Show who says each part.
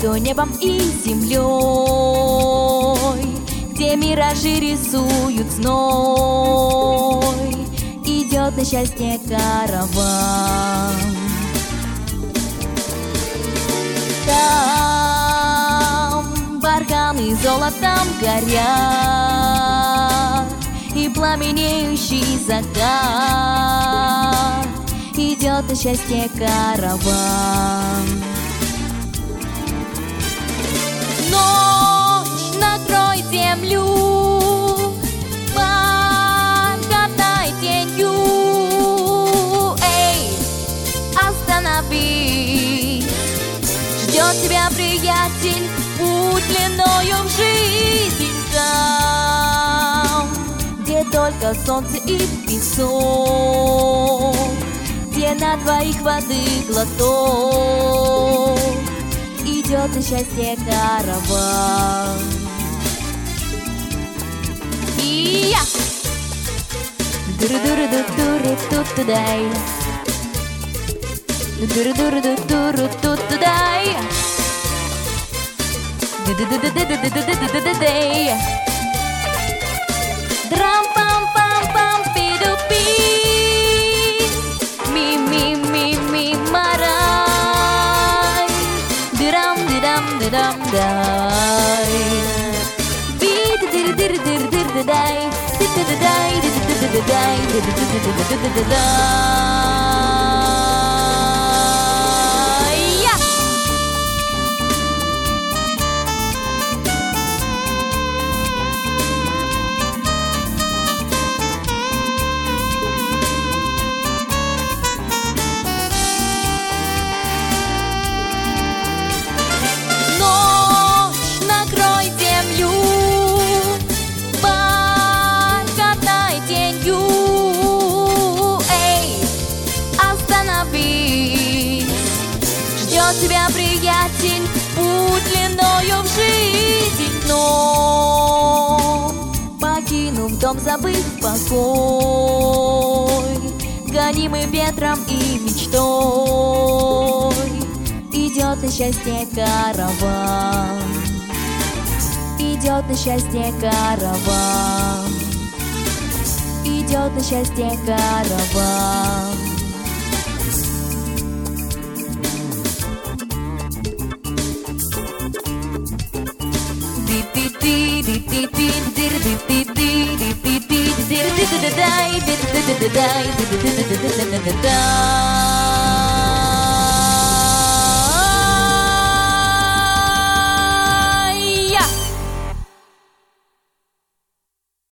Speaker 1: между небом и землей, где миражи рисуют зной, идет на счастье караван. Там барханы золотом горят, и пламенеющий закат, идет на счастье караван. Ночь накроет землю, покатай тенью. Эй, остановись, ждет тебя, приятель, путь длиною в жизнь. Там, где только солнце и песок, где на двоих воды глоток, идет на счастье караван. И я ду-ду-ду-ду-ду-ду-ду-дай, ду-ду-ду-ду-ду-ду-ду-дай, ду-ду-ду-ду-ду-ду-ду-ду-дай. Драм-пам-пам-пам, пи-ду-пи, ми-ми-ми-ми, марай, дирам-дирам-дирам-дай, би-ди-дир-дир-дир-дир-дай, ди-ди-ди-дай, ди-ди-ди-ди-дай, ди-ди-ди-ди-дай. Ждет тебя, приятель, путь длиною в жизнь. Но, покинув дом, забыв покой, гонимый ветром и мечтой, идет на счастье караван, идет на счастье караван, идет на счастье караван. Дай